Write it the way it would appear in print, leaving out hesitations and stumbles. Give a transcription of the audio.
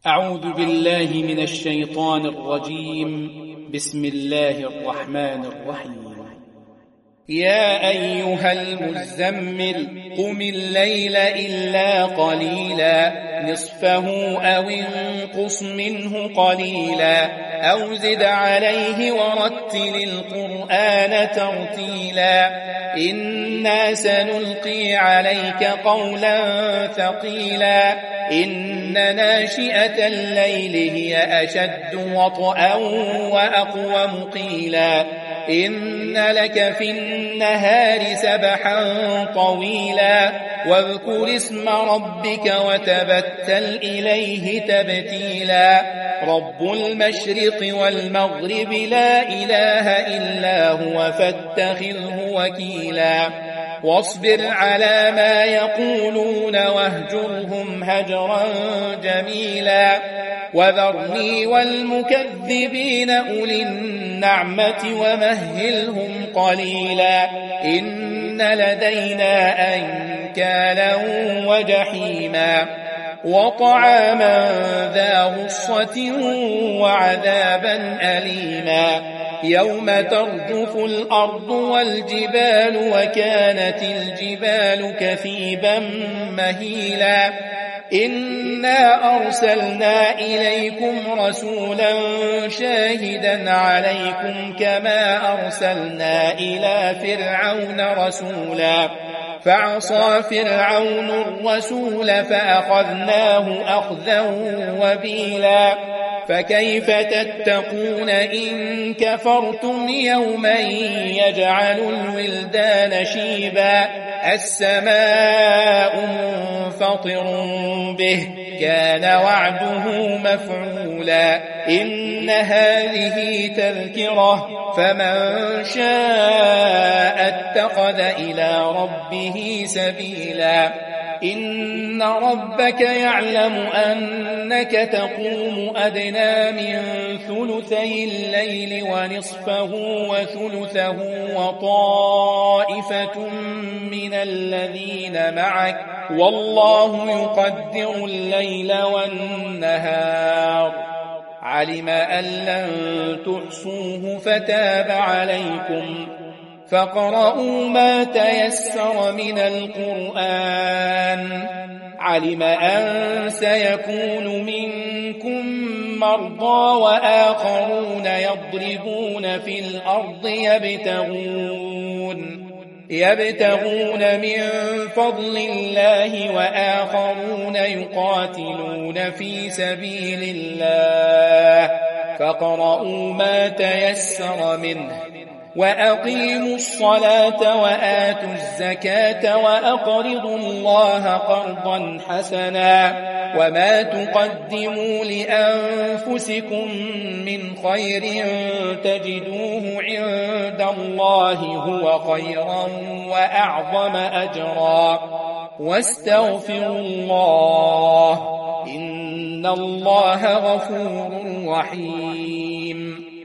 أعوذ بالله من الشيطان الرجيم. بسم الله الرحمن الرحيم. يا أيها المزمل قم الليل إلا قليلا نصفه أو انقص منه قليلا أو زد عليه ورتل القرآن ترتيلا إنا سنلقي عليك قولا ثقيلا إن ناشئة الليل هي أشد وطئا وأقوم قيلا إن لك في النهار سبحا طويلا واذكر اسم ربك وتبتل إليه تبتيلا رب المشرق والمغرب لا إله إلا هو فاتخذه وكيلا واصبر على ما يقولون واهجرهم هجرا جميلا وذرني والمكذبين أولي النعمة ومهلهم قليلا إن لدينا أنكالا وجحيما وطعاما ذا غصة وعذابا أليما يوم ترجف الأرض والجبال وكانت الجبال كثيبا مهيلا إنا أرسلنا إليكم رسولا شاهدا عليكم كما أرسلنا إلى فرعون رسولا فعصى فرعون الرسول فأخذناه أخذا وبيلا فكيف تتقون إن كفرتم يوما يجعل الولدان شيبا السماء منفطر به كان وعده مفعولا إن هذه تذكرة فمن شاء اتخذ إلى ربه سبيلا إن ربك يعلم أنك تقوم أدنى من ثلثي الليل ونصفه وثلثه وطائفة من الذين معك والله يقدر الليل والنهار علم أن لن تحصوه فتاب عليكم فاقرؤوا ما تيسر من القرآن علم أن سيكون منكم مرضى وآخرون يضربون في الأرض يبتغون من فضل الله وآخرون يقاتلون في سبيل الله فاقرؤوا ما تيسر منه وأقيموا الصلاة وآتوا الزكاة وأقرضوا الله قرضا حسنا وما تقدموا لأنفسكم من خير تجدوه عند الله هو خيرا وأعظم أجرا واستغفروا الله إن الله غفور رحيم